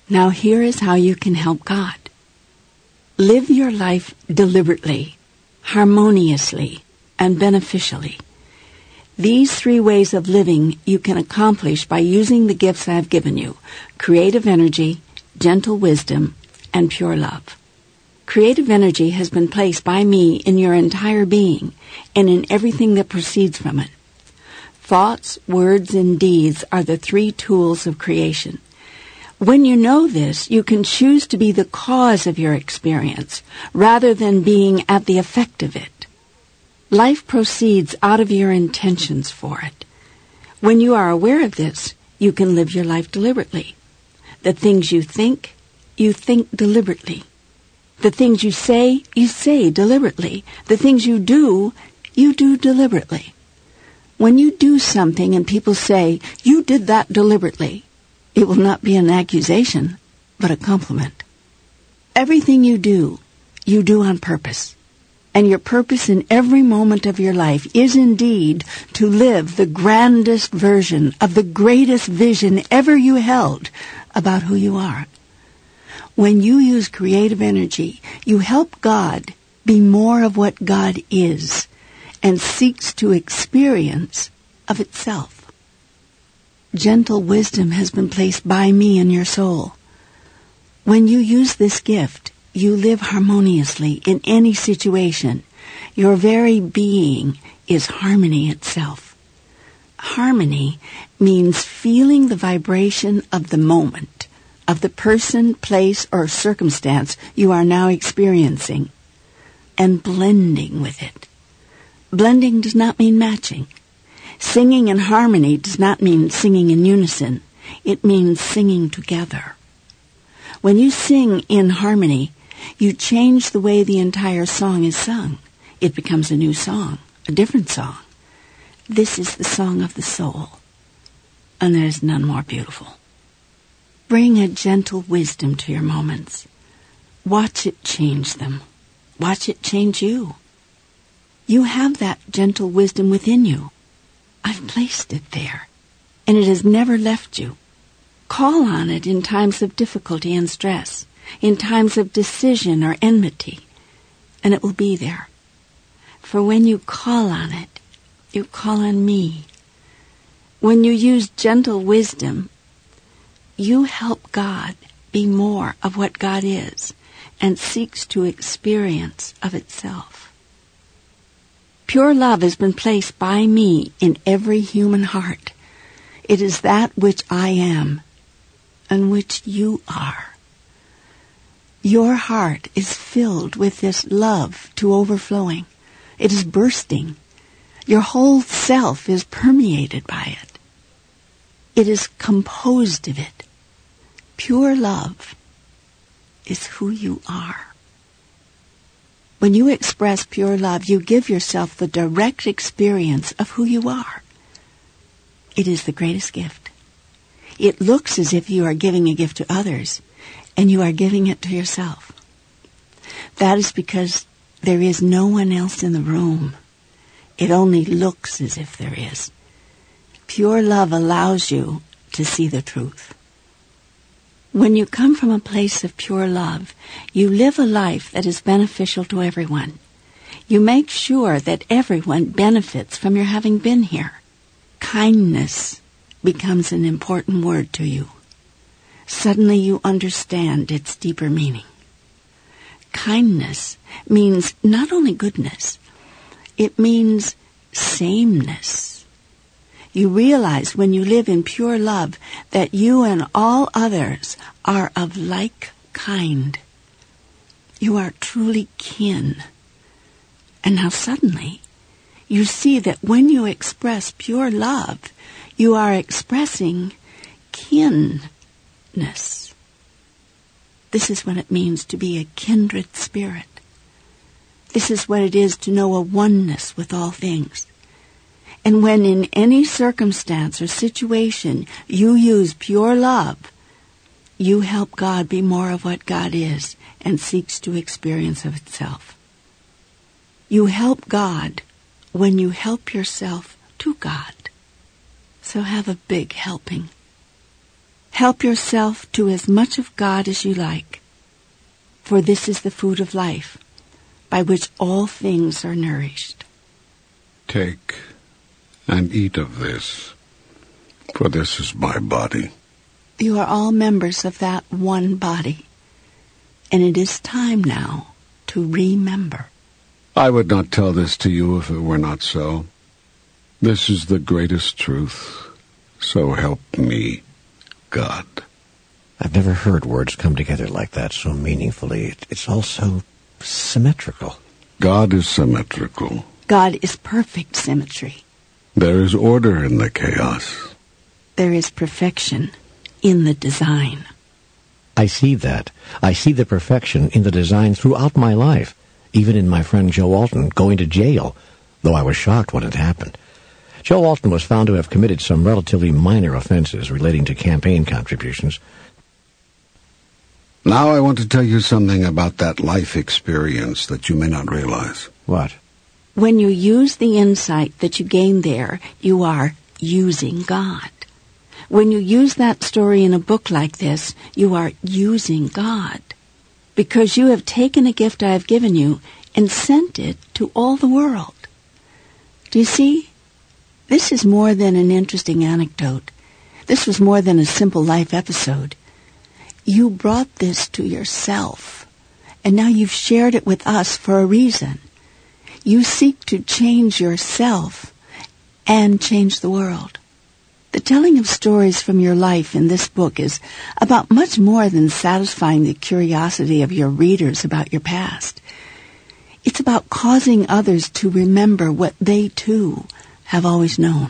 Now here is how you can help God. Live your life deliberately, harmoniously, and beneficially. These 3 ways of living you can accomplish by using the gifts I have given you: creative energy, gentle wisdom, and pure love. Creative energy has been placed by me in your entire being and in everything that proceeds from it. Thoughts, words, and deeds are the 3 tools of creation. When you know this, you can choose to be the cause of your experience rather than being at the effect of it. Life proceeds out of your intentions for it. When you are aware of this, you can live your life deliberately. The things you think deliberately. The things you say deliberately. The things you do deliberately. When you do something and people say, "You did that deliberately," it will not be an accusation, but a compliment. Everything you do on purpose. And your purpose in every moment of your life is indeed to live the grandest version of the greatest vision ever you held about who you are. When you use creative energy, you help God be more of what God is and seeks to experience of itself. Gentle wisdom has been placed by me in your soul. When you use this gift, you live harmoniously in any situation. Your very being is harmony itself. Harmony means feeling the vibration of the moment, of the person, place, or circumstance you are now experiencing, and blending with it. Blending does not mean matching. Singing in harmony does not mean singing in unison. It means singing together. When you sing in harmony, you change the way the entire song is sung. It becomes a new song, a different song. This is the song of the soul, and there is none more beautiful. Bring a gentle wisdom to your moments. Watch it change them. Watch it change you. You have that gentle wisdom within you. I've placed it there, and it has never left you. Call on it in times of difficulty and stress, in times of decision or enmity, and it will be there. For when you call on it, you call on me. When you use gentle wisdom, you help God be more of what God is and seeks to experience of itself. Pure love has been placed by me in every human heart. It is that which I am and which you are. Your heart is filled with this love to overflowing. It is bursting. Your whole self is permeated by it. It is composed of it. Pure love is who you are. When you express pure love, you give yourself the direct experience of who you are. It is the greatest gift. It looks as if you are giving a gift to others, and you are giving it to yourself. That is because there is no one else in the room. It only looks as if there is. Pure love allows you to see the truth. When you come from a place of pure love, you live a life that is beneficial to everyone. You make sure that everyone benefits from your having been here. Kindness becomes an important word to you. Suddenly you understand its deeper meaning. Kindness means not only goodness, it means sameness. You realize when you live in pure love that you and all others are of like kind. You are truly kin. And now suddenly you see that when you express pure love, you are expressing kinness. This is what it means to be a kindred spirit. This is what it is to know a oneness with all things. And when in any circumstance or situation you use pure love, you help God be more of what God is and seeks to experience of itself. You help God when you help yourself to God. So have a big helping. Help yourself to as much of God as you like, for this is the food of life, by which all things are nourished. Take and eat of this, for this is my body. You are all members of that one body, and it is time now to remember. I would not tell this to you if it were not so. This is the greatest truth, so help me, God. I've never heard words come together like that so meaningfully. It's all so symmetrical. God is symmetrical. God is perfect symmetry. There is order in the chaos. There is perfection in the design. I see that. I see the perfection in the design throughout my life, even in my friend Joe Alton going to jail, though I was shocked when it happened. Joe Alton was found to have committed some relatively minor offenses relating to campaign contributions. Now I want to tell you something about that life experience that you may not realize. What? When you use the insight that you gain there, you are using God. When you use that story in a book like this, you are using God. Because you have taken a gift I have given you and sent it to all the world. Do you see? This is more than an interesting anecdote. This was more than a simple life episode. You brought this to yourself, and now you've shared it with us for a reason. You seek to change yourself and change the world. The telling of stories from your life in this book is about much more than satisfying the curiosity of your readers about your past. It's about causing others to remember what they, too, have always known.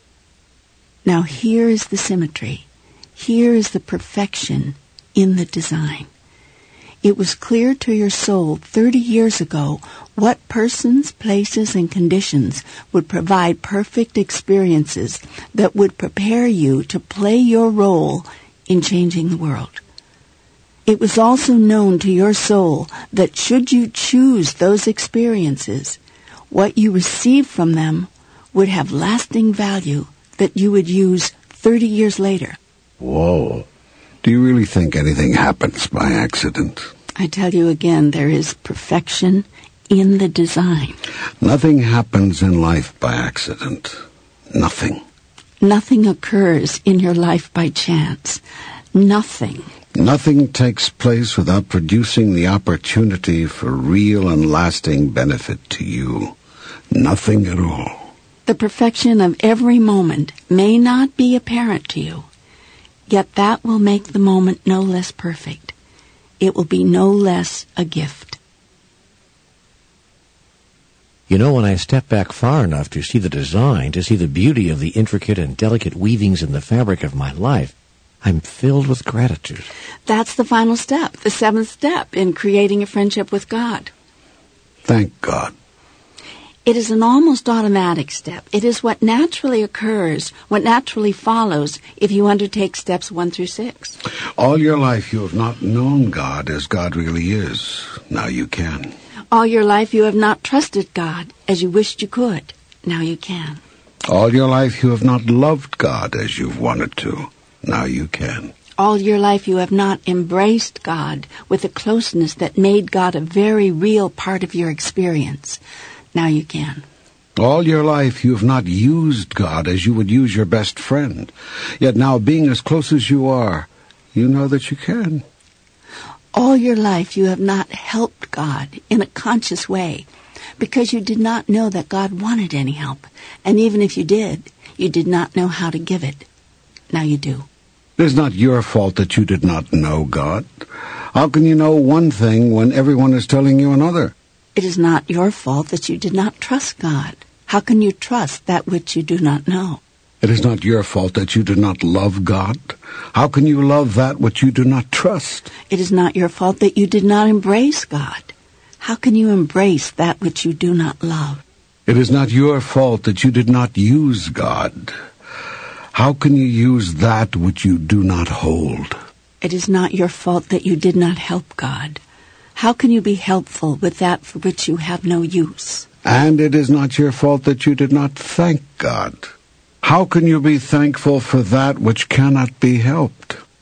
Now here is the symmetry. Here is the perfection in the design. It was clear to your soul 30 years ago what persons, places, and conditions would provide perfect experiences that would prepare you to play your role in changing the world. It was also known to your soul that should you choose those experiences, what you receive from them would have lasting value that you would use 30 years later. Whoa. Do you really think anything happens by accident? I tell you again, there is perfection in the design. Nothing happens in life by accident. Nothing. Nothing occurs in your life by chance. Nothing. Nothing takes place without producing the opportunity for real and lasting benefit to you. Nothing at all. The perfection of every moment may not be apparent to you, yet that will make the moment no less perfect. It will be no less a gift. You know, when I step back far enough to see the design, to see the beauty of the intricate and delicate weavings in the fabric of my life, I'm filled with gratitude. That's the final step, the seventh step in creating a friendship with God. Thank God. It is an almost automatic step. It is what naturally occurs, what naturally follows if you undertake steps 1 through 6. All your life you have not known God as God really is. Now you can. All your life you have not trusted God as you wished you could. Now you can. All your life you have not loved God as you've wanted to. Now you can. All your life you have not embraced God with a closeness that made God a very real part of your experience. Now you can. All your life you have not used God as you would use your best friend. Yet now, being as close as you are, you know that you can. All your life you have not helped God in a conscious way because you did not know that God wanted any help. And even if you did not know how to give it. Now you do. It is not your fault that you did not know God. How can you know one thing when everyone is telling you another? It is not your fault that you did not trust God. How can you trust that which you do not know? It is not your fault that you do not love God. How can you love that which you do not trust? It is not your fault that you did not embrace God. How can you embrace that which you do not love? It is not your fault that you did not use God. How can you use that which you do not hold? It is not your fault that you did not help God. How can you be helpful with that for which you have no use? And it is not your fault that you did not thank God. How can you be thankful for that which cannot be helped?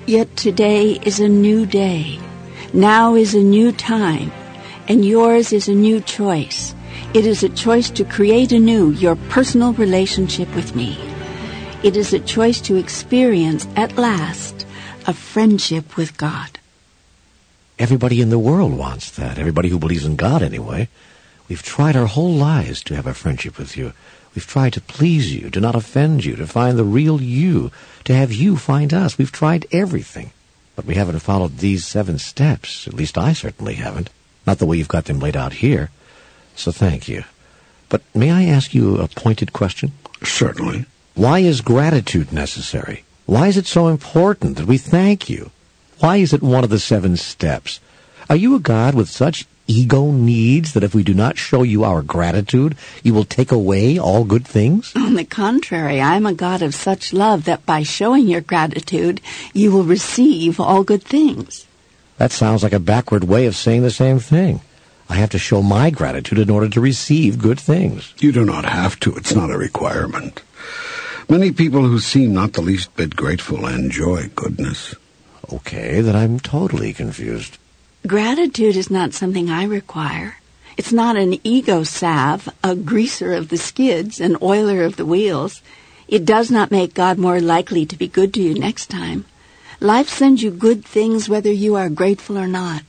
Yet today is a new day. Now is a new time, and yours is a new choice. It is a choice to create anew your personal relationship with me. It is a choice to experience, at last, a friendship with God. Everybody in the world wants that. Everybody who believes in God, anyway. We've tried our whole lives to have a friendship with you. We've tried to please you, to not offend you, to find the real you, to have you find us. We've tried everything. But we haven't followed these 7 steps. At least I certainly haven't. Not the way you've got them laid out here. So thank you. But may I ask you a pointed question? Certainly. Why is gratitude necessary? Why is it so important that we thank you? Why is it one of the 7 steps? Are you a God with such ego needs that if we do not show you our gratitude, you will take away all good things? On the contrary, I am a God of such love that by showing your gratitude, you will receive all good things. That sounds like a backward way of saying the same thing. I have to show my gratitude in order to receive good things. You do not have to. It's not a requirement. Many people who seem not the least bit grateful enjoy goodness. Okay, then I'm totally confused. Gratitude is not something I require. It's not an ego salve, a greaser of the skids, an oiler of the wheels. It does not make God more likely to be good to you next time. Life sends you good things whether you are grateful or not.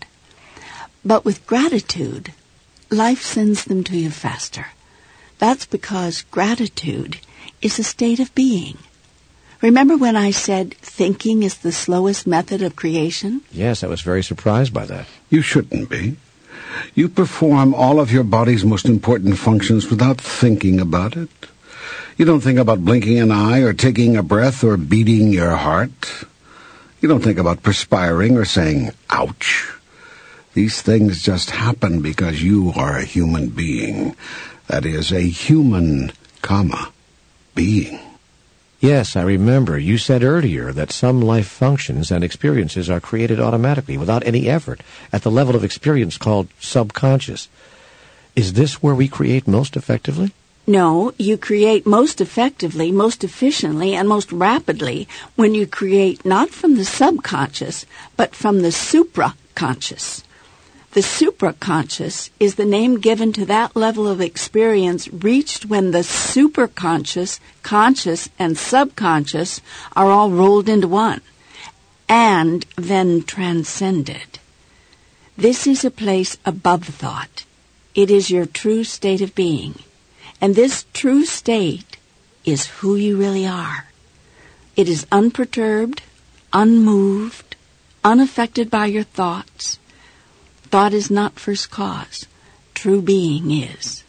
But with gratitude, life sends them to you faster. That's because gratitude is a state of being. Remember when I said thinking is the slowest method of creation? Yes, I was very surprised by that. You shouldn't be. You perform all of your body's most important functions without thinking about it. You don't think about blinking an eye or taking a breath or beating your heart. You don't think about perspiring or saying, ouch. These things just happen because you are a human being. That is, a human, being. Yes, I remember. You said earlier that some life functions and experiences are created automatically without any effort at the level of experience called subconscious. Is this where we create most effectively? No, you create most effectively, most efficiently, and most rapidly when you create not from the subconscious, but from the supraconscious. The supraconscious is the name given to that level of experience reached when the superconscious, conscious, and subconscious are all rolled into one, and then transcended. This is a place above thought. It is your true state of being, and this true state is who you really are. It is unperturbed, unmoved, unaffected by your thoughts. Thought is not first cause. True being is.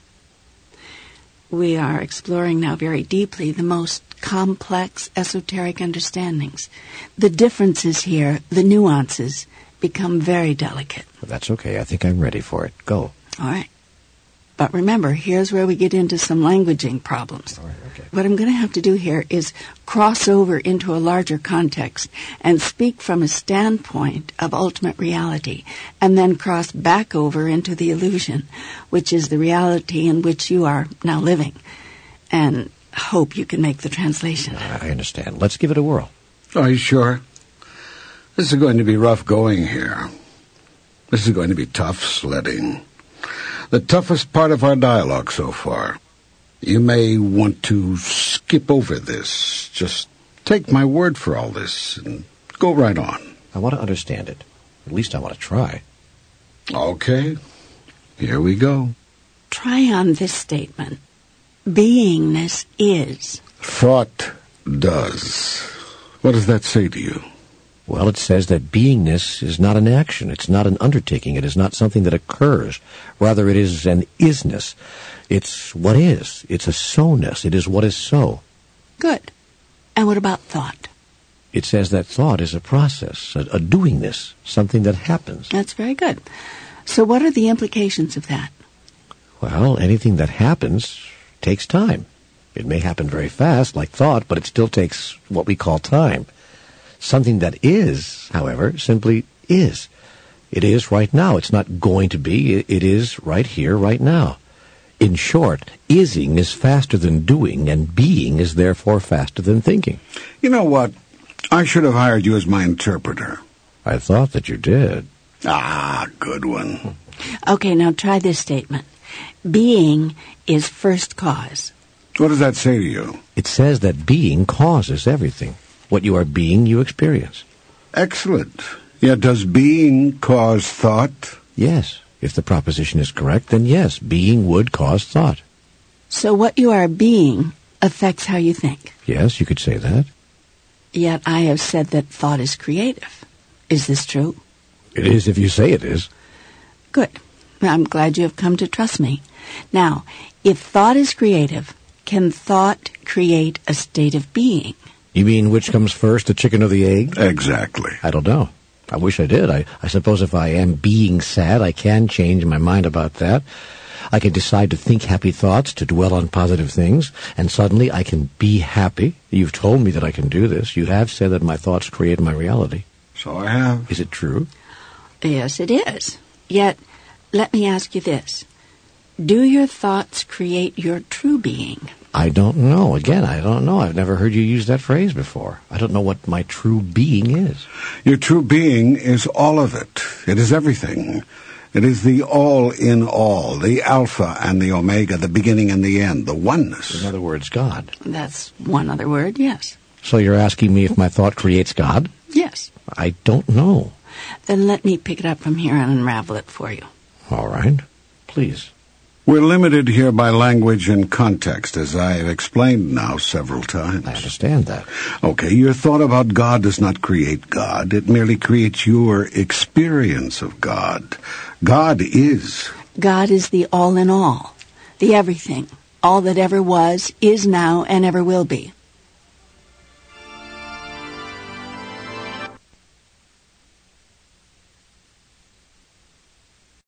We are exploring now very deeply the most complex esoteric understandings. The differences here, the nuances, become very delicate. Well, that's okay. I think I'm ready for it. Go. All right. But remember, here's where we get into some languaging problems. All right, okay. What I'm going to have to do here is cross over into a larger context and speak from a standpoint of ultimate reality, and then cross back over into the illusion, which is the reality in which you are now living, and hope you can make the translation. I understand. Let's give it a whirl. Are you sure? This is going to be rough going here. This is going to be tough sledding. The toughest part of our dialogue so far. You may want to skip over this. Just take my word for all this and go right on. I want to understand it. At least I want to try. Okay. Here we go. Try on this statement. Beingness is. Thought does. What does that say to you? Well, it says that beingness is not an action. It's not an undertaking. It is not something that occurs. Rather, it is an isness. It's what is. It's a so-ness. It is what is so. Good. And what about thought? It says that thought is a process, a doingness, something that happens. That's very good. So what are the implications of that? Well, anything that happens takes time. It may happen very fast, like thought, but it still takes what we call time. Something that is, however, simply is. It is right now. It's not going to be. It is right here, right now. In short, ising is faster than doing, and being is therefore faster than thinking. You know what? I should have hired you as my interpreter. I thought that you did. Ah, good one. Okay, now try this statement. Being is first cause. What does that say to you? It says that being causes everything. What you are being, you experience. Excellent. Yet does being cause thought? Yes. If the proposition is correct, then yes, being would cause thought. So what you are being affects how you think. Yes, you could say that. Yet I have said that thought is creative. Is this true? It is if you say it is. Good. I'm glad you have come to trust me. Now, if thought is creative, can thought create a state of being? You mean which comes first, the chicken or the egg? Exactly. I don't know. I wish I did. I suppose if I am being sad, I can change my mind about that. I can decide to think happy thoughts, to dwell on positive things, and suddenly I can be happy. You've told me that I can do this. You have said that my thoughts create my reality. So I have. Is it true? Yes, it is. Yet, let me ask you this. Do your thoughts create your true being? I don't know. Again, I don't know. I've never heard you use that phrase before. I don't know what my true being is. Your true being is all of it. It is everything. It is the all in all, the alpha and the omega, the beginning and the end, the oneness. In other words, God. That's one other word, yes. So you're asking me if my thought creates God? Yes. I don't know. Then let me pick it up from here and unravel it for you. All right. Please. We're limited here by language and context, as I have explained now several times. I understand that. Okay, your thought about God does not create God. It merely creates your experience of God. God is. God is the all in all, the everything, all that ever was, is now, and ever will be.